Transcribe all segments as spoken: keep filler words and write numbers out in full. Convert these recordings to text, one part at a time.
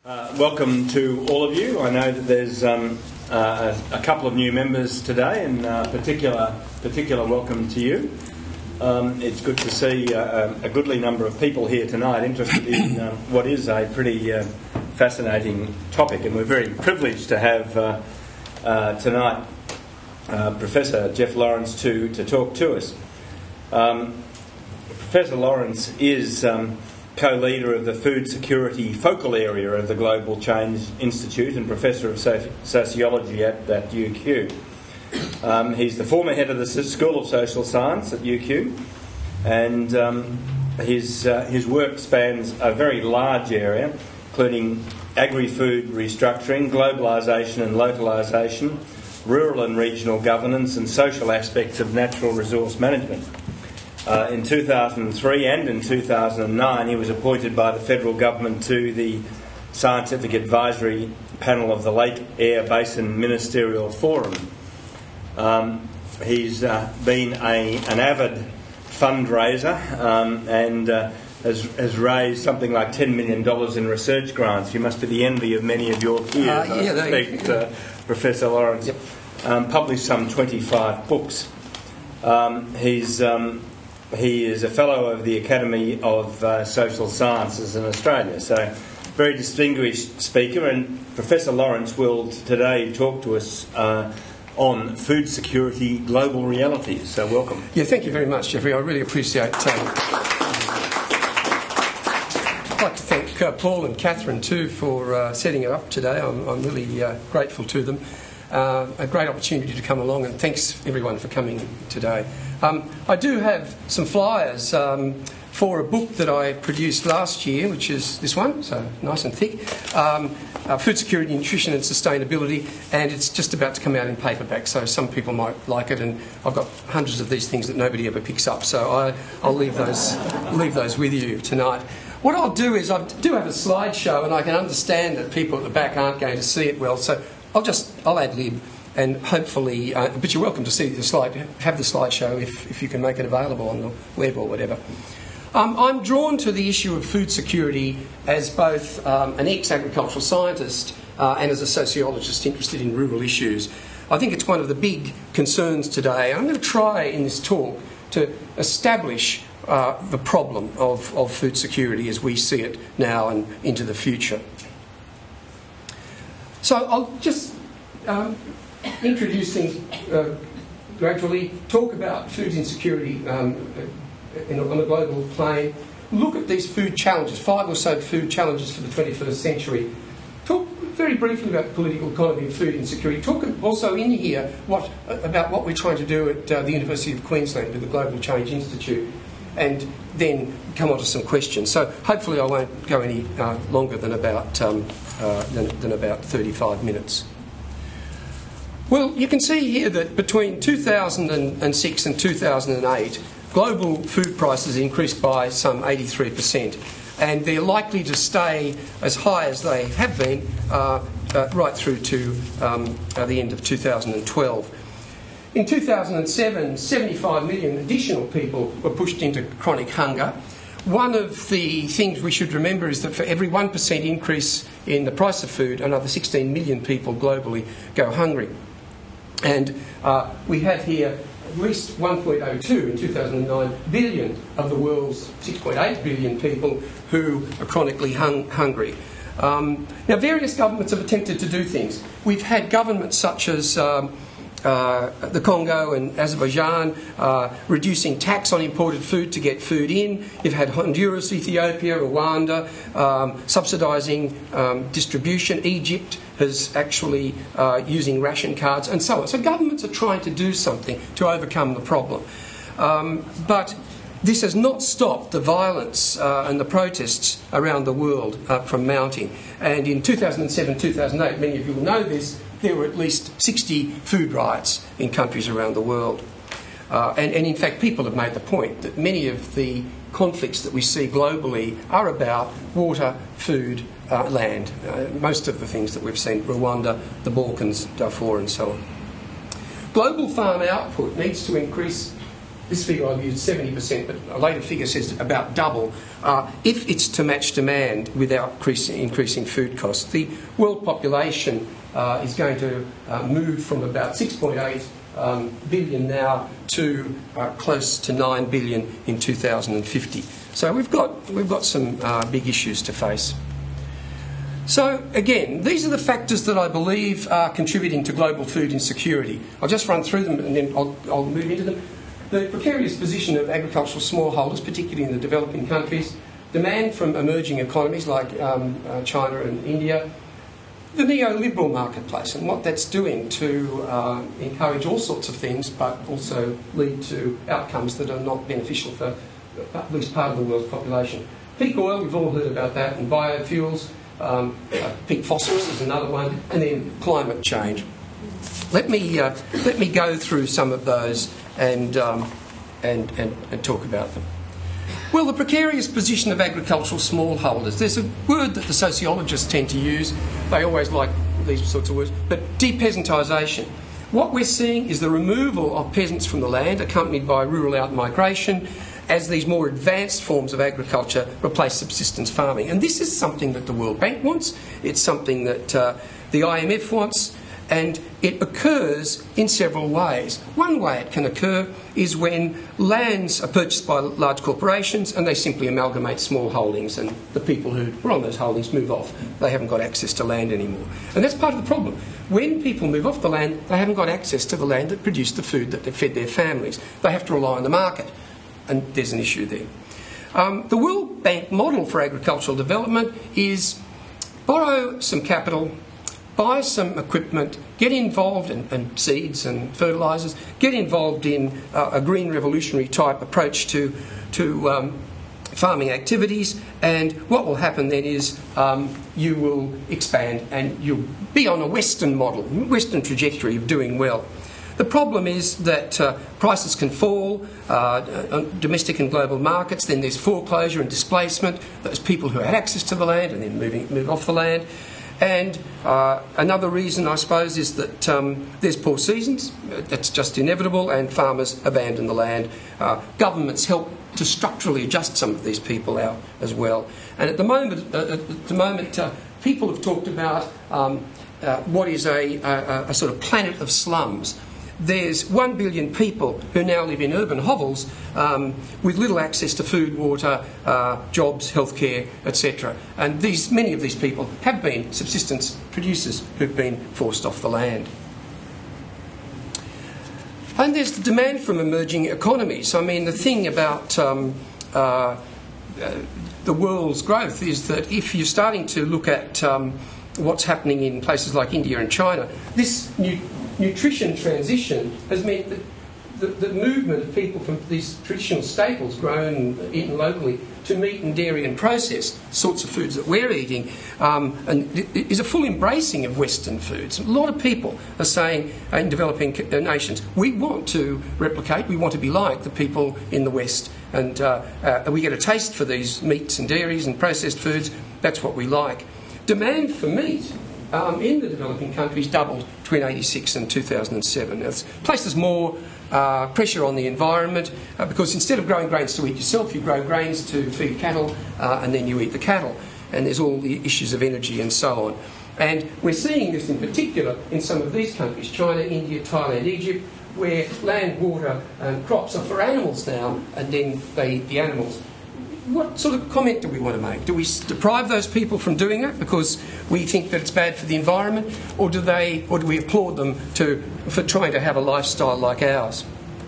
Uh, welcome to all of you. I know that there's um, uh, a, a couple of new members today, and uh, particular particular welcome to you. Um, it's good to see uh, a goodly number of people here tonight interested in um, what is a pretty uh, fascinating topic, and we're very privileged to have uh, uh, tonight uh, Professor Geoff Lawrence to, to talk to us. Um, Professor Lawrence is um, co-leader of the Food Security Focal Area of the Global Change Institute and Professor of Soci- Sociology at, at U Q. Um, he's the former head of the School of Social Science at U Q, and um, his, uh, his work spans a very large area, including agri-food restructuring, globalisation and localisation, rural and regional governance, and social aspects of natural resource management. Uh, in two thousand three and in two thousand nine, he was appointed by the federal government to the Scientific Advisory Panel of the Lake Eyre Basin Ministerial Forum. Um, he's uh, been a, an avid fundraiser um, and uh, has, has raised something like ten million dollars in research grants. You must be the envy of many of your peers, uh, yeah, I suspect, uh, Professor Lawrence. Yep. Um, published some twenty-five books. Um, he's... Um, He is a fellow of the Academy of uh, Social Sciences in Australia, so very distinguished speaker. And Professor Lawrence will today talk to us uh, on food security global realities. So welcome. Yeah, thank you very much, Jeffrey. I really appreciate it. Um, I'd like to thank uh, Paul and Catherine too for uh, setting it up today. I'm, I'm really uh, grateful to them. Uh, a great opportunity to come along, and thanks everyone for coming today. Um, I do have some flyers um, for a book that I produced last year, which is this one, so nice and thick, um, uh, Food Security, Nutrition and Sustainability, and it's just about to come out in paperback, so some people might like it, and I've got hundreds of these things that nobody ever picks up, so I, I'll leave those, leave those with you tonight. What I'll do is I do have a slideshow, and I can understand that people at the back aren't going to see it well, so I'll just, I'll ad lib and hopefully, uh, but you're welcome to see the slide, have the slideshow if, if you can make it available on the web or whatever. Um, I'm drawn to the issue of food security as both um, an ex-agricultural scientist uh, and as a sociologist interested in rural issues. I think it's one of the big concerns today. I'm going to try in this talk to establish uh, the problem of, of food security as we see it now and into the future. So I'll just um, introduce things uh, gradually, talk about food insecurity um, in a, on a global plane, look at these food challenges, five or so food challenges for the twenty-first century, talk very briefly about political economy and food insecurity, talk also in here what, about what we're trying to do at uh, the University of Queensland with the Global Change Institute, and then come on to some questions. So hopefully I won't go any uh, longer than about, um, uh, than, than about thirty-five minutes. Well, you can see here that between two thousand six and two thousand eight, global food prices increased by some eighty-three percent, and they're likely to stay as high as they have been uh, uh, right through to um, uh, the end of two thousand twelve. In two thousand seven, seventy-five million additional people were pushed into chronic hunger. One of the things we should remember is that for every one percent increase in the price of food, another sixteen million people globally go hungry. And uh, we have here at least one point oh two in two thousand nine billion of the world's six point eight billion people who are chronically hung- hungry. Um, now, various governments have attempted to do things. We've had governments such as Um, Uh, the Congo and Azerbaijan uh, reducing tax on imported food to get food in. You've had Honduras, Ethiopia, Rwanda um, subsidising um, distribution. Egypt is actually uh, using ration cards and so on. So governments are trying to do something to overcome the problem. Um, but this has not stopped the violence uh, and the protests around the world uh, from mounting. And in two thousand seven, two thousand eight, many of you will know this, there were at least sixty food riots in countries around the world. Uh, and, and in fact, people have made the point that many of the conflicts that we see globally are about water, food, uh, land. Uh, most of the things that we've seen, Rwanda, the Balkans, Darfur and so on. Global farm output needs to increase this figure I've used seventy percent, but a later figure says about double, uh, if it's to match demand without increasing, increasing food costs. The world population uh, is going to uh, move from about six point eight um, billion now to uh, close to nine billion in two thousand fifty. So we've got, we've got some uh, big issues to face. So, again, these are the factors that I believe are contributing to global food insecurity. I'll just run through them and then I'll, I'll move into them. The precarious position of agricultural smallholders, particularly in the developing countries, demand from emerging economies like um, uh, China and India, the neoliberal marketplace and what that's doing to uh, encourage all sorts of things but also lead to outcomes that are not beneficial for at least part of the world's population. Peak oil, we've all heard about that, and biofuels. Um, uh, peak phosphorus is another one, and then climate change. Let me uh, let me go through some of those and, um, and and and talk about them. Well, the precarious position of agricultural smallholders. There's a word that the sociologists tend to use. They always like these sorts of words, but depeasantisation. What we're seeing is the removal of peasants from the land, accompanied by rural out-migration, as these more advanced forms of agriculture replace subsistence farming. And this is something that the World Bank wants, it's something that uh, the I M F wants, and it occurs in several ways. One way it can occur is when lands are purchased by large corporations and they simply amalgamate small holdings, and the people who were on those holdings move off. They haven't got access to land anymore. And that's part of the problem. When people move off the land, they haven't got access to the land that produced the food that fed their families. They have to rely on the market. And there's an issue there. Um, the World Bank model for agricultural development is borrow some capital, buy some equipment, get involved in, in seeds and fertilisers, get involved in uh, a green revolutionary type approach to, to um, farming activities, and what will happen then is um, you will expand and you'll be on a Western model, Western trajectory of doing well. The problem is that uh, prices can fall, uh, on domestic and global markets, then there's foreclosure and displacement, those people who had access to the land and then moving, move off the land. And uh, another reason, I suppose, is that um, there's poor seasons, that's just inevitable, and farmers abandon the land. Uh, governments help to structurally adjust some of these people out as well. And at the moment, uh, at the moment uh, people have talked about um, uh, what is a, a, a sort of planet of slums. There's one billion people who now live in urban hovels um, with little access to food, water, uh, jobs, healthcare, et cetera. And these, many of these people have been subsistence producers who've been forced off the land. And there's the demand from emerging economies. I mean, the thing about um, uh, uh, the world's growth is that if you're starting to look at um, what's happening in places like India and China, this new nutrition transition has meant that the, the movement of people from these traditional staples grown and eaten locally to meat and dairy and processed sorts of foods that we're eating um, and is a full embracing of Western foods. A lot of people are saying uh, in developing nations, we want to replicate, we want to be like the people in the West, and uh, uh, we get a taste for these meats and dairies and processed foods. That's what we like. Demand for meat Um, in the developing countries doubled between eighty-six and two thousand seven. Now, it's places more uh, pressure on the environment uh, because instead of growing grains to eat yourself, you grow grains to feed cattle uh, and then you eat the cattle. And there's all the issues of energy and so on. And we're seeing this in particular in some of these countries, China, India, Thailand, Egypt, where land, water and crops are for animals now, and then they eat the animals. What sort of comment do we want to make? Do we deprive those people from doing it because we think that it's bad for the environment, or do they, or do we applaud them to, for trying to have a lifestyle like ours?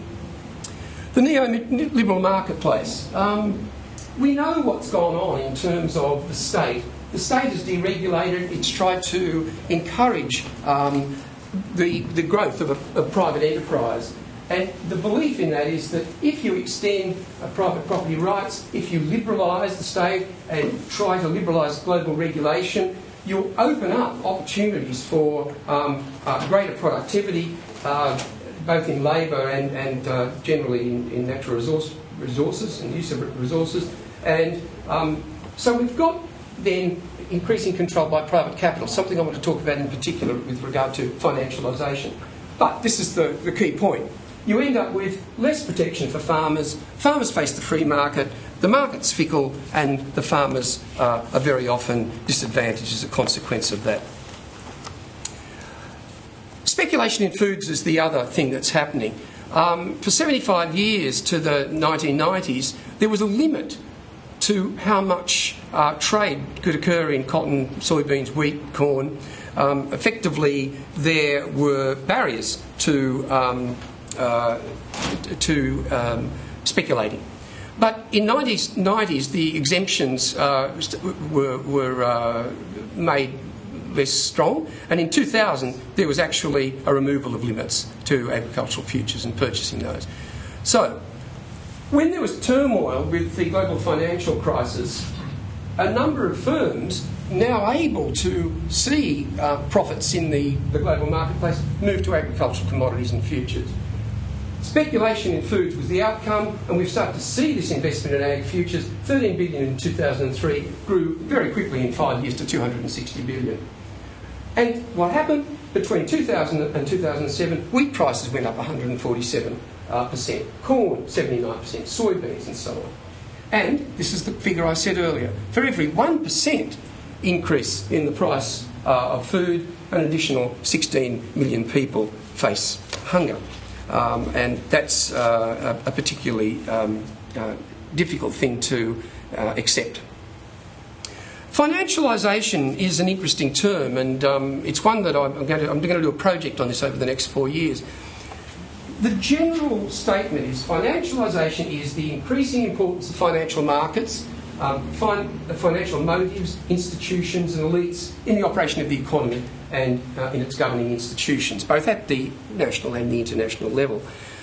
The neoliberal marketplace. Um, we know what's gone on in terms of the state. The state is deregulated. It's tried to encourage um, the, the growth of, a, of private enterprise. And the belief in that is that if you extend uh, private property rights, if you liberalise the state and try to liberalise global regulation, you'll open up opportunities for um, uh, greater productivity, uh, both in labour and, and uh, generally in, in natural resource, resources and use of resources. And um, so we've got then increasing control by private capital, something I want to talk about in particular with regard to financialisation. But this is the, the key point. you end up with less protection for farmers. Farmers face the free market, the market's fickle, and the farmers uh, are very often disadvantaged as a consequence of that. Speculation in foods is the other thing that's happening. Um, for seventy-five years to the nineteen nineties, there was a limit to how much uh, trade could occur in cotton, soybeans, wheat, corn. Um, effectively, there were barriers to um, uh, to um, speculating. But in the nineties, the exemptions uh, were, were uh, made less strong, and in two thousand there was actually a removal of limits to agricultural futures and purchasing those. So, when there was turmoil with the global financial crisis, a number of firms now able to see uh, profits in the, the global marketplace move to agricultural commodities and futures. Speculation in foods was the outcome, and we've started to see this investment in ag futures. thirteen billion dollars in two thousand three grew very quickly in five years to two hundred sixty billion dollars. And what happened? Between two thousand and two thousand seven, wheat prices went up one hundred forty-seven percent, uh, corn seventy-nine percent, soybeans and so on. And this is the figure I said earlier. For every one percent increase in the price uh, of food, an additional sixteen million people face hunger. Um, and that's uh, a, a particularly um, uh, difficult thing to uh, accept. Financialisation is an interesting term, and um, it's one that I'm going, to, I'm going to do a project on this over the next four years. The general statement is financialisation is the increasing importance of financial markets, um, fin- financial motives, institutions and elites in the operation of the economy and uh, in its governing institutions, both at the national and the international level.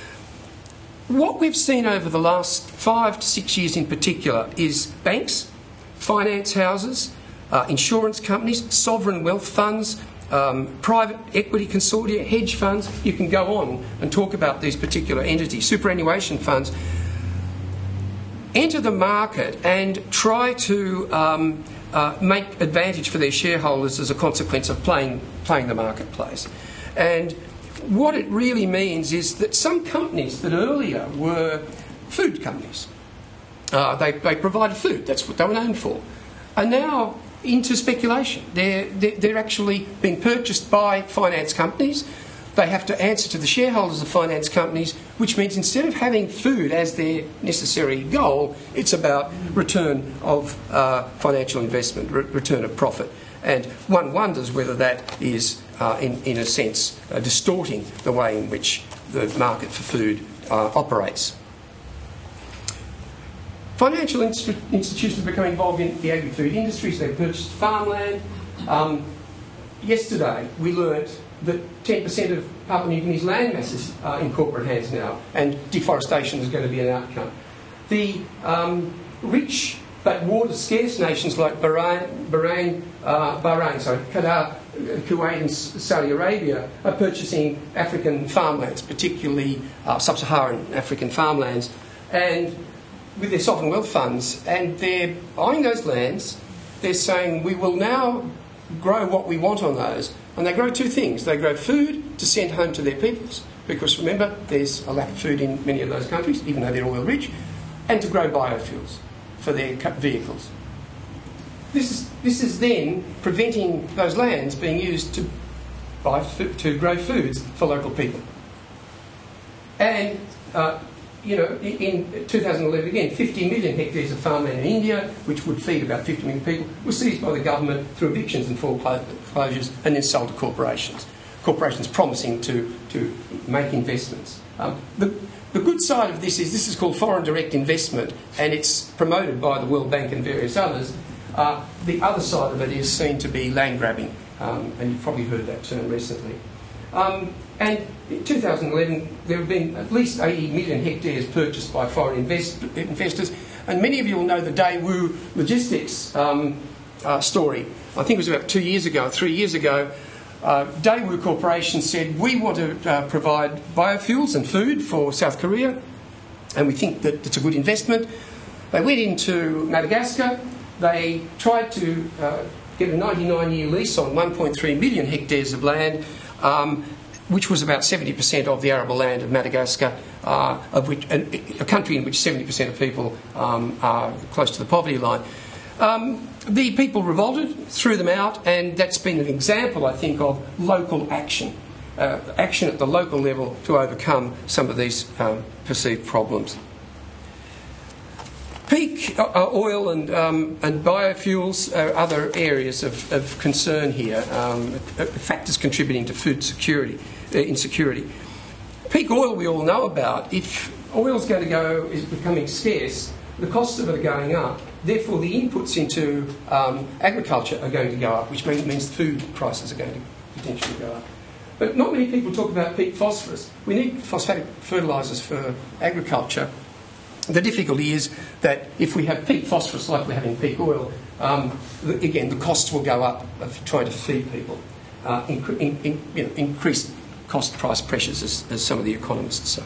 What we've seen over the last five to six years in particular is banks, finance houses, uh, insurance companies, sovereign wealth funds, um, private equity consortia, hedge funds. You can go on and talk about these particular entities, superannuation funds, enter the market and try to um, uh, make advantage for their shareholders as a consequence of playing, playing the marketplace. And what it really means is that some companies that earlier were food companies, Uh, they, they provided food, that's what they were known for, are now into speculation. They're, they're, they're actually being purchased by finance companies. They have to answer to the shareholders of finance companies, which means instead of having food as their necessary goal, it's about return of uh, financial investment, re- return of profit. And one wonders whether that is, uh, in, in a sense, uh, distorting the way in which the market for food uh, operates. Financial inst- institutions have become involved in the agri-food industries. They've purchased farmland. Um, yesterday, we learnt that ten percent of Papua New Guinea's land masses are in corporate hands now, and deforestation is going to be an outcome. The um, rich but water-scarce nations like Bahrain, Bahrain, uh, Bahrain sorry, Qatar, Kuwait and Saudi Arabia are purchasing African farmlands, particularly uh, sub-Saharan African farmlands, and with their sovereign wealth funds, and they're buying those lands. They're saying we will now grow what we want on those, and they grow two things. They grow food to send home to their peoples, because remember there's a lack of food in many of those countries, even though they're oil rich, and to grow biofuels for their vehicles. This is this is then preventing those lands being used to buy food, to grow foods for local people. And uh, You know, in two thousand eleven, again, fifty million hectares of farmland in India, which would feed about fifty million people, was seized by the government through evictions and foreclosures and then sold to corporations. Corporations promising to, to make investments. Um, the, the good side of this is this is called foreign direct investment, and it's promoted by the World Bank and various others. Uh, the other side of it is seen to be land grabbing, um, and you've probably heard that term recently. Um, and in two thousand eleven, there have been at least eighty million hectares purchased by foreign invest- investors, and many of you will know the Daewoo Logistics um, uh, story. I think it was about two years ago, three years ago. Uh, Daewoo Corporation said, we want to uh, provide biofuels and food for South Korea, and we think that it's a good investment. They went into Madagascar. They tried to uh, get a ninety-nine year lease on one point three million hectares of land. Um, which was about seventy percent of the arable land of Madagascar, uh, of which a country in which seventy percent of people um, are close to the poverty line. Um, the people revolted, threw them out, and that's been an example, I think, of local action, uh, action at the local level to overcome some of these um, perceived problems. Peak uh, oil and, um, and biofuels are other areas of, of concern here, um, factors contributing to food security, uh, insecurity. Peak oil we all know about. If oil is going to go, is becoming scarce, the costs of it are going up. Therefore, the inputs into um, agriculture are going to go up, which means, means food prices are going to potentially go up. But not many people talk about peak phosphorus. We need phosphatic fertilisers for agriculture. The difficulty is that if we have peak phosphorus like we're having peak oil, um, the, again, the costs will go up of trying to feed people. Uh, incre- in, in, you know, increased cost price pressures, as, as some of the economists say.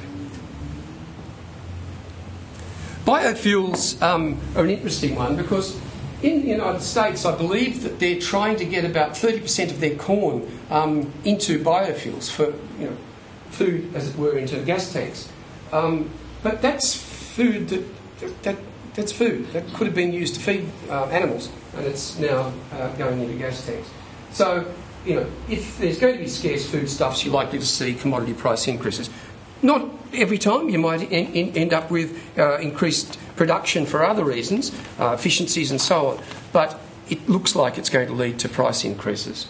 Biofuels um, are an interesting one because in the United States, I believe that they're trying to get about thirty percent of their corn um, into biofuels for, you know, food, as it were, into gas tanks. Um, but that's food that, that that's food that could have been used to feed uh, animals, and it's now uh, going into gas tanks. So, you know, if there's going to be scarce foodstuffs, you're likely to see commodity price increases. Not every time. You might en- en- end up with uh, increased production for other reasons, uh, efficiencies and so on. But it looks like it's going to lead to price increases.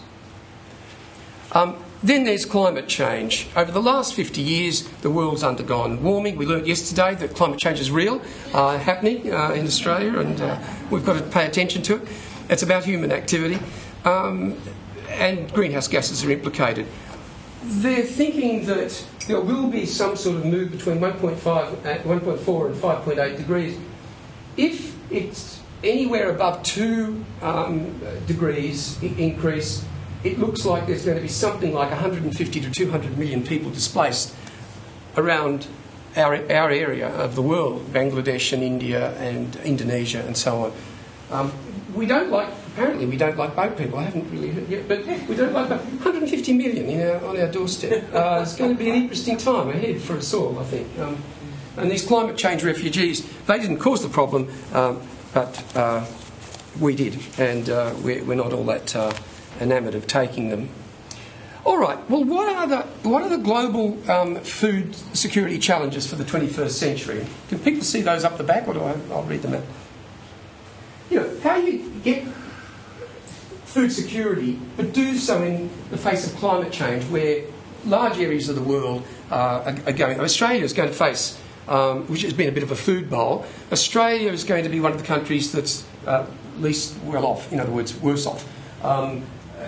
Um, Then there's climate change. Over the last fifty years, the world's undergone warming. We learnt yesterday that climate change is real, uh, happening uh, in Australia, and uh, we've got to pay attention to it. It's about human activity, um, and greenhouse gases are implicated. They're thinking that there will be some sort of move between one point five, one point four and five point eight degrees. If it's anywhere above two um, degrees increase, it looks like there's going to be something like one hundred fifty to two hundred million people displaced around our, our area of the world, Bangladesh and India and Indonesia and so on. Um, we don't like, apparently we don't like boat people, I haven't really heard yet, but we don't like boat, one hundred fifty million in our, on our doorstep. Uh, it's going to be an interesting time ahead for us all, I think. Um, and these climate change refugees, they didn't cause the problem, um, but uh, we did, and uh, we're, we're not all that Uh, enamoured of taking them. All right. Well, what are the what are the global um, food security challenges for the twenty-first century? Can people see those up the back, or do I? I'll read them out. You know, how you get food security, but do so in the face of climate change, where large areas of the world uh, are, are going. Australia is going to face, um, which has been a bit of a food bowl. Australia is going to be one of the countries that's uh, least well off. In other words, worse off. Um,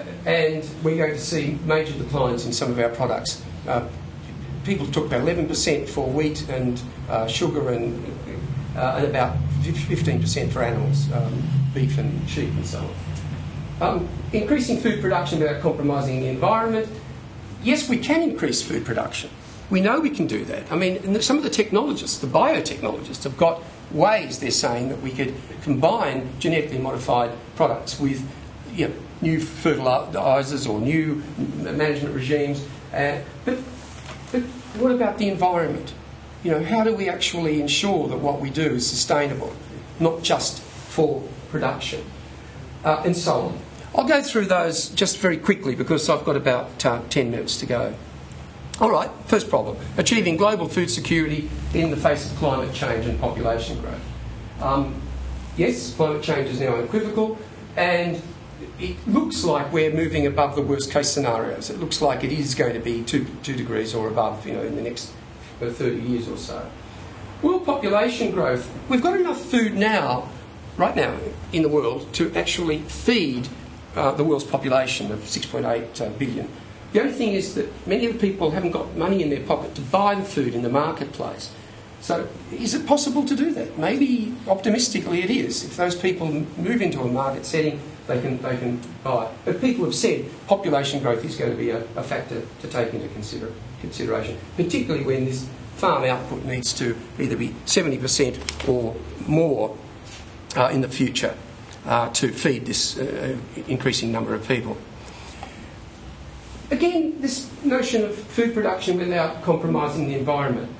and we're going to see major declines in some of our products. Uh, people talk about eleven percent for wheat and uh, sugar and, uh, and about fifteen percent for animals, um, beef and sheep and so on. Um, increasing food production without compromising the environment. Yes, we can increase food production. We know we can do that. I mean, some of the technologists, the biotechnologists, have got ways, they're saying, that we could combine genetically modified products with, you know, new fertilisers or new management regimes. Uh, but, but what about the environment? You know, how do we actually ensure that what we do is sustainable, not just for production, uh, and so on? I'll go through those just very quickly because I've got about uh, ten minutes to go. All right, first problem, achieving global food security in the face of climate change and population growth. Um, yes, climate change is now unequivocal, and it looks like we're moving above the worst case scenarios. It looks like it is going to be two, two degrees or above, you know, in the next thirty years or so. World population growth. We've got enough food now, right now, in the world to actually feed uh, the world's population of six point eight uh, billion. The only thing is that many of the people haven't got money in their pocket to buy the food in the marketplace. So is it possible to do that? Maybe optimistically it is. If those people move into a market setting, they can they can buy. But people have said population growth is going to be a, a factor to take into consider, consideration, particularly when this farm output needs to either be seventy percent or more uh, in the future uh, to feed this uh, increasing number of people. again, this notion of food production without compromising the environment.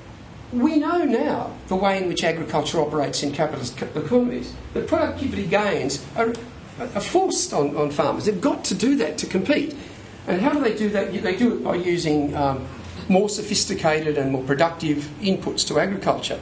We know now the way in which agriculture operates in capitalist economies, that productivity gains are, are forced on, on farmers. They've got to do that to compete. And how do they do that? They do it by using um, more sophisticated and more productive inputs to agriculture.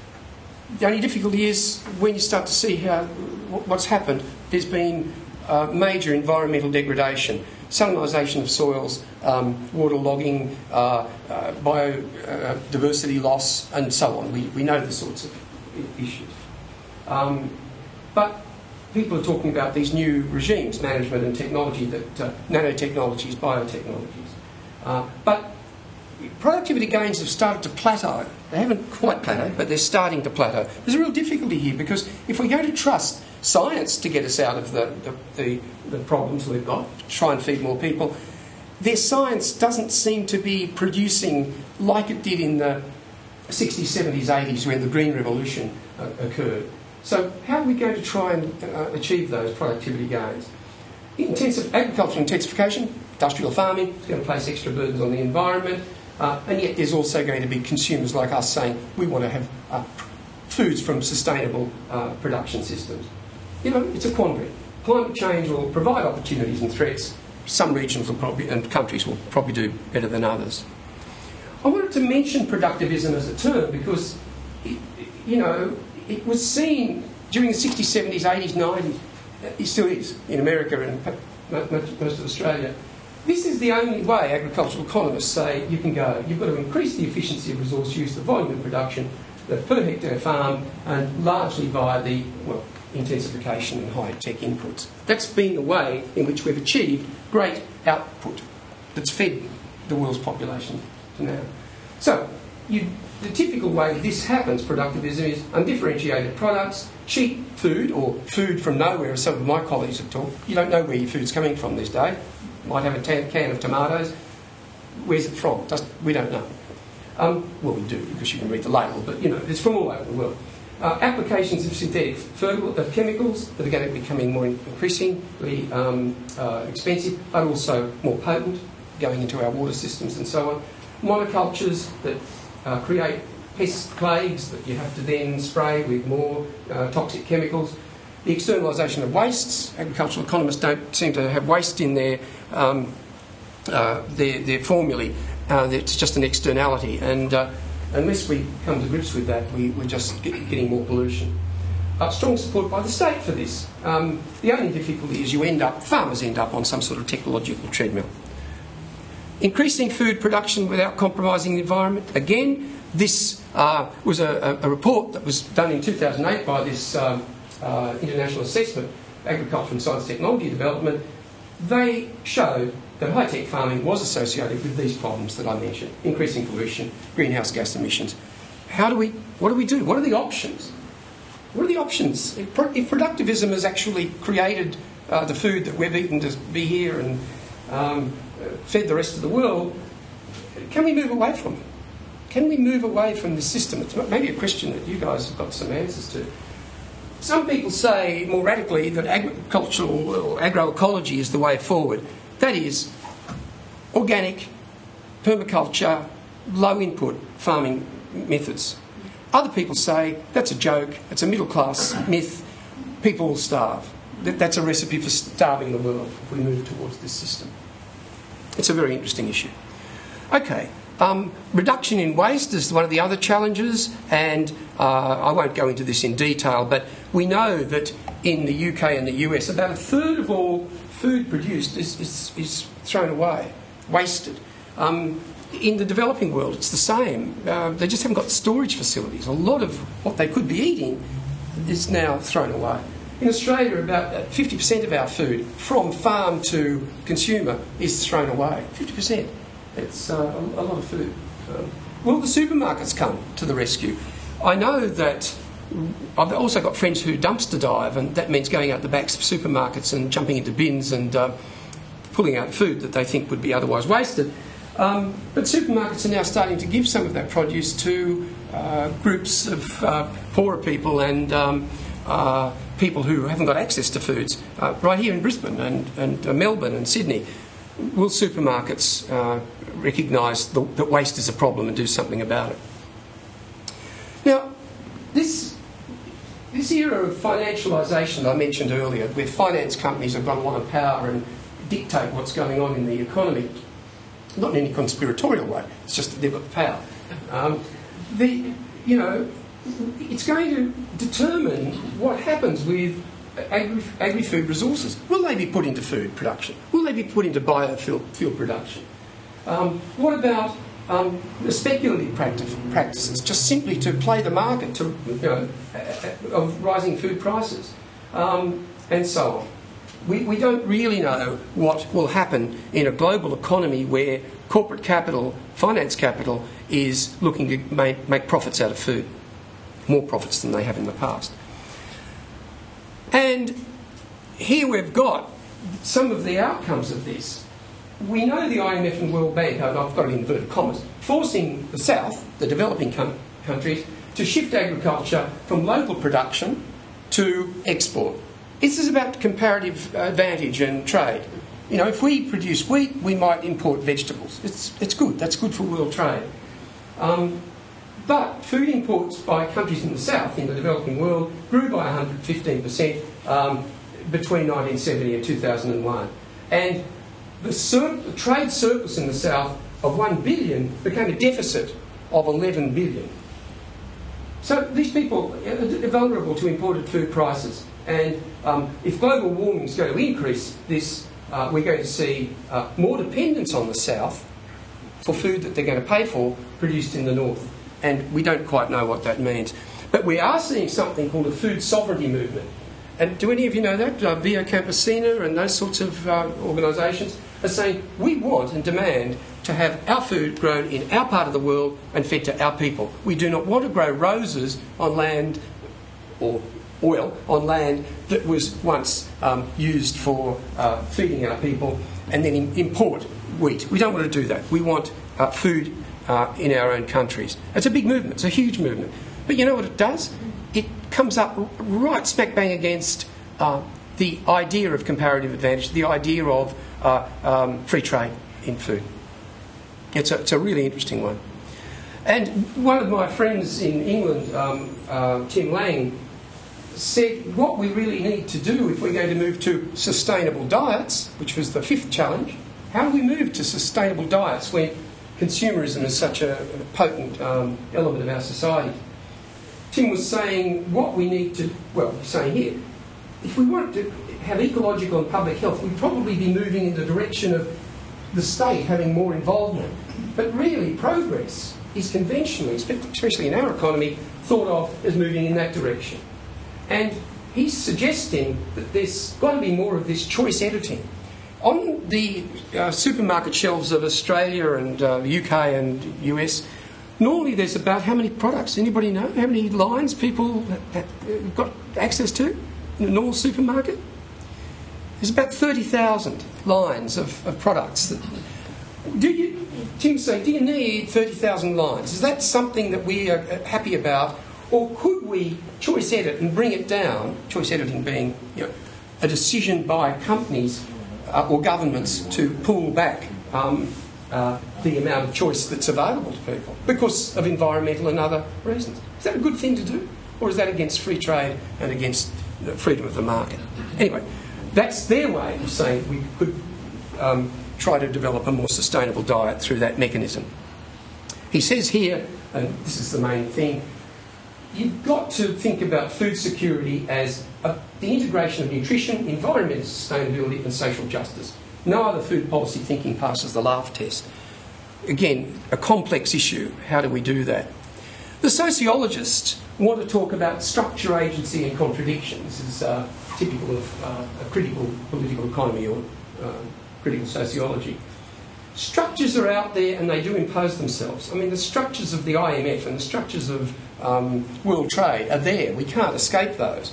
The only difficulty is when you start to see how what's happened, there's been uh, major environmental degradation, salinisation of soils, um, water logging, uh, uh, biodiversity loss, and so on. We, we know the sorts of issues. Um, but people are talking about these new regimes, management and technology, that uh, nanotechnologies, biotechnologies. Uh, but productivity gains have started to plateau. They haven't quite plateaued, but they're starting to plateau. There's a real difficulty here because if we're going to trust science to get us out of the, the, the, the problems we've got, try and feed more people, their science doesn't seem to be producing like it did in the sixties, seventies, eighties when the Green Revolution uh, occurred. So how are we going to try and uh, achieve those productivity gains? Intensive agricultural intensification, industrial farming, is going to place extra burdens on the environment, uh, and yet there's also going to be consumers like us saying we want to have uh, foods from sustainable uh, production systems. You know, it's a quandary. Climate change will provide opportunities and threats. Some regions will probably, and countries will probably do better than others. I wanted to mention productivism as a term because, it, you know, it was seen during the sixties, seventies, eighties, nineties, it still is in America and most of Australia. This is the only way agricultural economists say you can go. You've got to increase the efficiency of resource use, the volume of production, the per hectare farm, and largely via the, well, intensification and high-tech inputs. That's been the way in which we've achieved great output that's fed the world's population to now. So, you, the typical way this happens, productivism, is undifferentiated products, cheap food, or food from nowhere, as some of my colleagues have talked. You don't know where your food's coming from these days. You might have a t- can of tomatoes. Where's it from? Just, we don't know. Um, well, we do, because you can read the label, but, you know, it's from all over the world. Uh, applications of synthetic fertile, of chemicals that are going to be becoming more increasingly um, uh, expensive, but also more potent, going into our water systems and so on. Monocultures that uh, create pest plagues that you have to then spray with more uh, toxic chemicals. The externalisation of wastes. Agricultural economists don't seem to have waste in their um, uh, their, their formulae. Uh, it's just an externality, and uh, unless we come to grips with that, we, we're just get, getting more pollution. Uh, strong support by the state for this. Um, the only difficulty is you end up, farmers end up on some sort of technological treadmill. Increasing food production without compromising the environment. Again, this uh, was a, a report that was done in two thousand eight by this um, uh, International Assessment, Agriculture and Science Technology Development. They showed that high-tech farming was associated with these problems that I mentioned, increasing pollution, greenhouse gas emissions. How do we, what do we do? What are the options? What are the options? If, if productivism has actually created uh, the food that we've eaten to be here and um, fed the rest of the world, can we move away from it? Can we move away from the system? It's maybe a question that you guys have got some answers to. Some people say more radically that agricultural or agroecology is the way forward. That is, organic, permaculture, low input farming methods. Other people say that's a joke, it's a middle class myth, people will starve. That, that's a recipe for starving the world if we move towards this system. It's a very interesting issue. Okay, um, reduction in waste is one of the other challenges, and uh, I won't go into this in detail, but we know that in the U K and the U S about a third of all food produced is, is, is thrown away, wasted. Um, in the developing world, it's the same. Uh, they just haven't got storage facilities. A lot of what they could be eating is now thrown away. In Australia, about fifty percent of our food, from farm to consumer, is thrown away. fifty percent. It's uh, a, a lot of food. Um, will the supermarkets come to the rescue? I know that I've also got friends who dumpster dive, and that means going out the backs of supermarkets and jumping into bins and uh, pulling out food that they think would be otherwise wasted. Um, but supermarkets are now starting to give some of that produce to uh, groups of uh, poorer people and um, uh, people who haven't got access to foods, uh, right here in Brisbane and, and uh, Melbourne and Sydney. will supermarkets uh, recognise that waste is a problem and do something about it? Now, this, this era of financialisation that I mentioned earlier, where finance companies have got a lot of power and dictate what's going on in the economy, not in any conspiratorial way, it's just that they've got the power. Um, the, you know, it's going to determine what happens with agri- agri-food resources. Will they be put into food production? Will they be put into biofuel fuel production? Um, what about um, the speculative practice, practices, just simply to play the market to, you know, of rising food prices, um, and so on? We, we don't really know what will happen in a global economy where corporate capital, finance capital, is looking to make, make profits out of food. More profits than they have in the past. And here we've got some of the outcomes of this. We know the I M F and World Bank, I've got it in inverted commas, forcing the South, the developing com- countries, to shift agriculture from local production to export. This is about comparative advantage and trade. You know, if we produce wheat, we might import vegetables. It's, it's good. That's good for world trade. Um, but food imports by countries in the South, in the developing world, grew by one hundred fifteen percent um, between nineteen seventy and two thousand one. And the, sur- the trade surplus in the South of one billion became a deficit of eleven billion. So these people are vulnerable to imported food prices. And um, if global warming is going to increase this, uh, we're going to see uh, more dependence on the South for food that they're going to pay for produced in the North. And we don't quite know what that means. But we are seeing something called a food sovereignty movement. And do any of you know that? Uh, Via Campesina and those sorts of uh, organisations are saying we want and demand to have our food grown in our part of the world and fed to our people. We do not want to grow roses on land or oil on land that was once um, used for uh, feeding our people and then im- import wheat. We don't want to do that. We want uh, food uh, in our own countries. It's a big movement. It's a huge movement. But you know what it does? It comes up right smack bang against uh, the idea of comparative advantage, the idea of uh, um, free trade in food. It's a, it's a really interesting one. And one of my friends in England, um, uh, Tim Lang, said what we really need to do if we're going to move to sustainable diets, which was the fifth challenge, how do we move to sustainable diets when consumerism is such a potent um, element of our society? Tim was saying what we need to, well, he's saying here, if we want to have ecological and public health, we'd probably be moving in the direction of the state having more involvement. But really, progress is conventionally, especially in our economy, thought of as moving in that direction. And he's suggesting that there's got to be more of this choice editing. On the uh, supermarket shelves of Australia and uh, U K and U S, normally there's about how many products? Anybody know? How many lines people have got access to in a normal supermarket? There's about thirty thousand lines of, of products. That, do you, Tim's saying, do you need thirty thousand lines? Is that something that we are happy about? Or could we choice edit and bring it down, choice editing being, you know, a decision by companies uh, or governments to pull back um, uh, the amount of choice that's available to people because of environmental and other reasons? Is that a good thing to do? Or is that against free trade and against the freedom of the market? Anyway, that's their way of saying we could um, try to develop a more sustainable diet through that mechanism. He says here, and this is the main thing, you've got to think about food security as a, the integration of nutrition, environmental sustainability and social justice. No other food policy thinking passes the laugh test. Again, a complex issue. How do we do that? The sociologists want to talk about structure, agency and contradiction. This is uh, typical of uh, a critical political economy or uh, critical sociology. Structures are out there and they do impose themselves. I mean, the structures of the I M F and the structures of um, world trade are there. We can't escape those.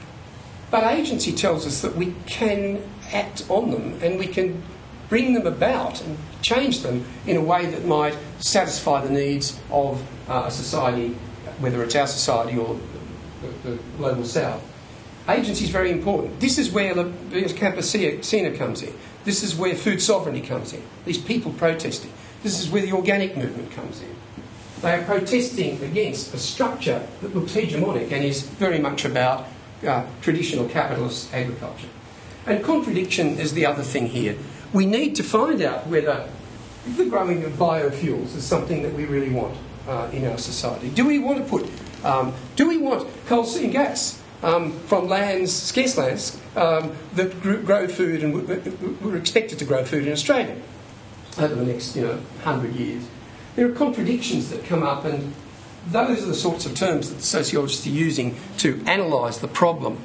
But agency tells us that we can act on them and we can bring them about and change them in a way that might satisfy the needs of uh, a society, whether it's our society or the, the global south. agency is very important. This is where the Campesina comes in. This is where food sovereignty comes in. These people protesting. This is where the organic movement comes in. They are protesting against a structure that looks hegemonic and is very much about uh, traditional capitalist agriculture. And contradiction is the other thing here. We need to find out whether the growing of biofuels is something that we really want uh, in our society. Do we want to put, um, do we want coal seam gas um, from lands, scarce lands, um, that grow food and we're expected to grow food in Australia over the next, you know, one hundred years? There are contradictions that come up, and those are the sorts of terms that sociologists are using to analyse the problem.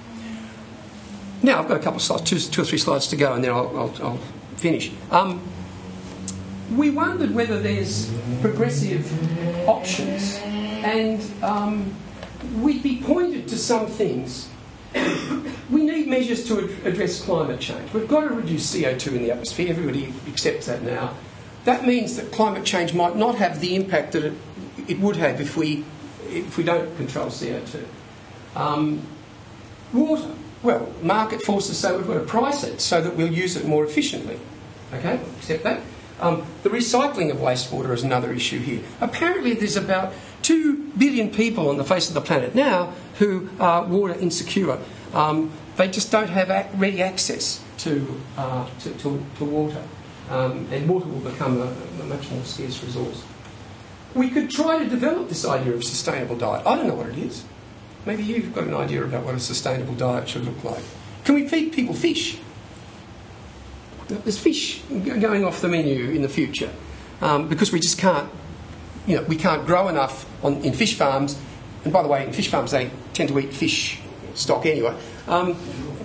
Now, I've got a couple of slides, two, two or three slides to go, and then I'll, I'll, I'll finish. Um, we wondered whether there's progressive options, and um, we'd be pointed to some things. We need measures to ad- address climate change. We've got to reduce C O two in the atmosphere. Everybody accepts that now. That means that climate change might not have the impact that it, it would have if we, if we don't control C O two. Um, water. Well, market forces say we've got to price it so that we'll use it more efficiently. Okay, accept that. Um, the recycling of wastewater is another issue here. Apparently there's about two billion people on the face of the planet now who are water insecure. Um, they just don't have ac- ready access to, uh, to, to, to water. Um, and water will become a, a much more scarce resource. We could try to develop this idea of sustainable diet. I don't know what it is. Maybe you've got an idea about what a sustainable diet should look like. Can we feed people fish? There's fish going off the menu in the future um, because we just can't, you know, we can't grow enough on, in fish farms. And by the way, in fish farms they tend to eat fish stock anyway. Um,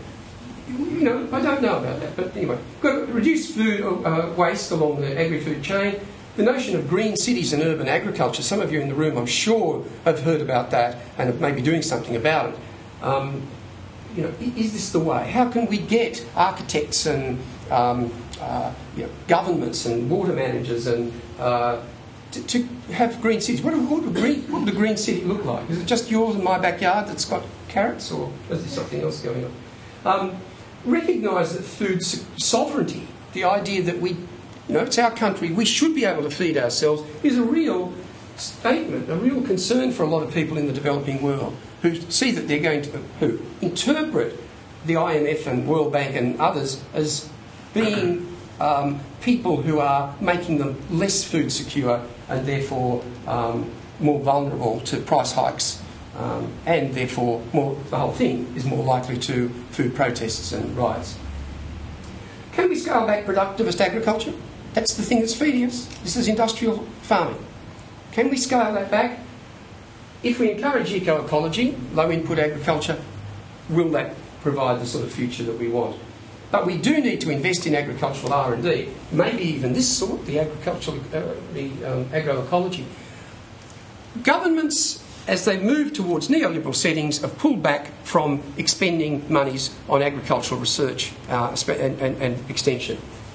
you know, I don't know about that, but anyway, got to reduce food uh, waste along the agri-food chain. The notion of green cities and urban agriculture, some of you in the room I'm sure have heard about that and are maybe doing something about it. Um, you know, is this the way? How can we get architects and um, uh, you know, governments and water managers and uh, to, to have green cities? What, what, would green, what would a green city look like? Is it just yours in my backyard that's got carrots, or is there something else going on? Um, recognise that food sovereignty, the idea that we, you know, it's our country, we should be able to feed ourselves, is a real statement, a real concern for a lot of people in the developing world who see that they're going to, who interpret the I M F and World Bank and others as being um, people who are making them less food secure and therefore um, more vulnerable to price hikes, um, and therefore more, the whole thing is more likely to food protests and riots. Can we scale back productivist agriculture? That's the thing that's feeding us. This is industrial farming. Can we scale that back? If we encourage eco-ecology, low-input agriculture, will that provide the sort of future that we want? But we do need to invest in agricultural R and D, maybe even this sort, the agricultural, uh, the um, agroecology. Governments, as they move towards neoliberal settings, have pulled back from expending monies on agricultural research uh, and, and, and extension.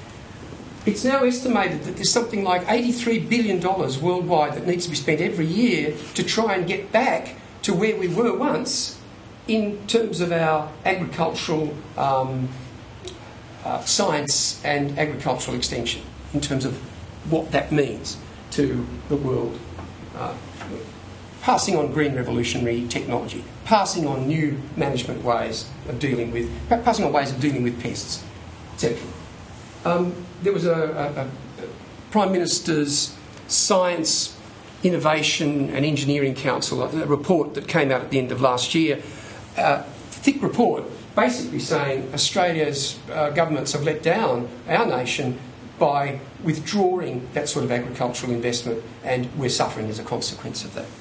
It's now estimated that there's something like eighty-three billion dollars worldwide that needs to be spent every year to try and get back to where we were once in terms of our agricultural um, uh, science and agricultural extension, in terms of what that means to the world. Uh, passing on green revolutionary technology, passing on new management ways of dealing with, passing on ways of dealing with pests, et cetera. Um, there was a, a, a Prime Minister's Science, Innovation and Engineering Council, a report that came out at the end of last year, a thick report basically saying Australia's uh, governments have let down our nation by withdrawing that sort of agricultural investment, and we're suffering as a consequence of that.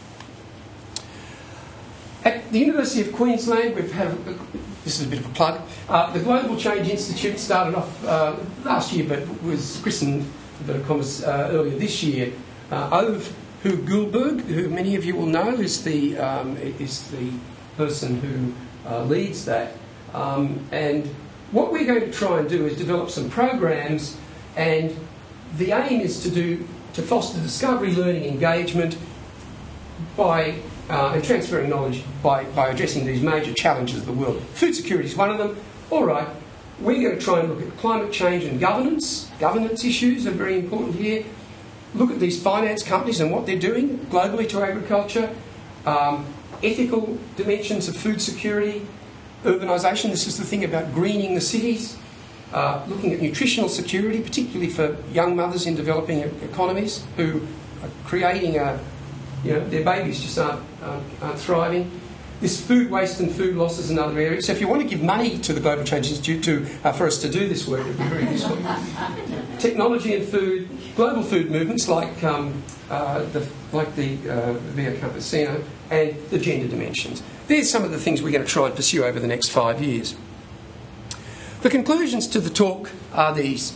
At the University of Queensland, we've had, this is a bit of a plug, uh, the Global Change Institute started off uh, last year but was christened, inverted commas, uh, earlier this year. Uh, Ove Gulberg, who many of you will know, is the, um, is the person who uh, leads that. Um, and what we're going to try and do is develop some programs, and the aim is to do to foster discovery, learning, engagement by uh, and transferring knowledge by, by addressing these major challenges of the world. Food security is one of them. All right, we're going to try and look at climate change and governance. Governance issues are very important here. Look at these finance companies and what they're doing globally to agriculture. Um, ethical dimensions of food security. Urbanisation, this is the thing about greening the cities. Uh, looking at nutritional security, particularly for young mothers in developing economies who are creating a, you know, their babies just aren't, aren't, aren't thriving. This food waste and food loss is another area. So if you want to give money to the Global Change Institute to, uh, for us to do this work, it would be very useful. Technology and food, global food movements like um, uh, the, like the uh, Via Campesino and the gender dimensions. There's some of the things we're going to try and pursue over the next five years. The conclusions to the talk are these.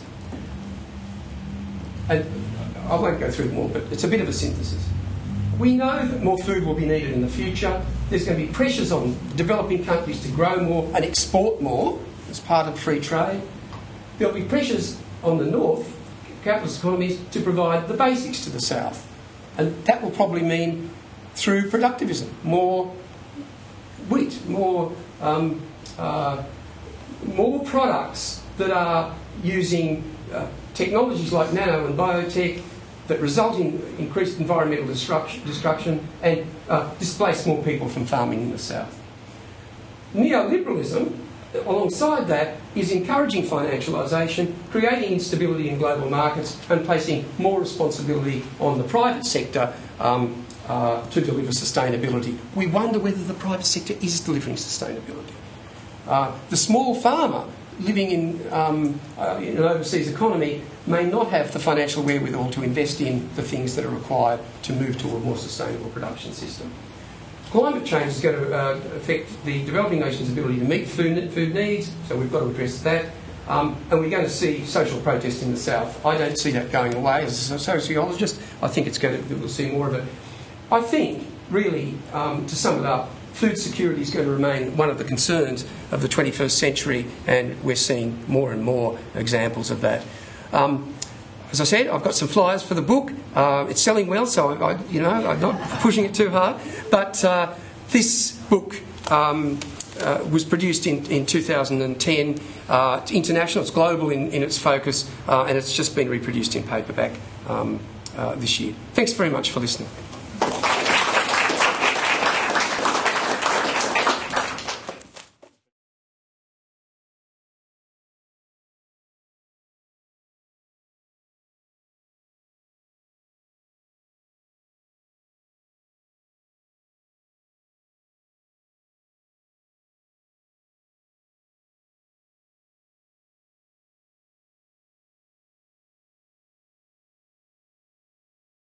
And I won't go through them all, but it's a bit of a synthesis. We know that more food will be needed in the future. There's going to be pressures on developing countries to grow more and export more as part of free trade. There'll be pressures on the north, capitalist economies, to provide the basics to the south. And that will probably mean through productivism, more wheat, more um, uh, more products that are using uh, technologies like nano and biotech that result in increased environmental destruction, destruction and uh, displace more people from farming in the south. Neoliberalism, alongside that, is encouraging financialisation, creating instability in global markets and placing more responsibility on the private sector um, uh, to deliver sustainability. We wonder whether the private sector is delivering sustainability. Uh, the small farmer living in, um, uh, in an overseas economy may not have the financial wherewithal to invest in the things that are required to move to a more sustainable production system. Climate change is going to uh, affect the developing nations' ability to meet food, food needs, so we've got to address that. Um, and we're going to see social protest in the south. I don't see that going away. As a sociologist, I think it's going to, we'll see more of it. I think, really, um, to sum it up, food security is going to remain one of the concerns of the twenty-first century, and we're seeing more and more examples of that. Um, as I said, I've got some flyers for the book. Uh, it's selling well, so I, I, you know, I'm not pushing it too hard. But uh, this book um, uh, was produced in, in two thousand ten. Uh, it's international, it's global in, in its focus, uh, and it's just been reproduced in paperback um, uh, this year. Thanks very much for listening.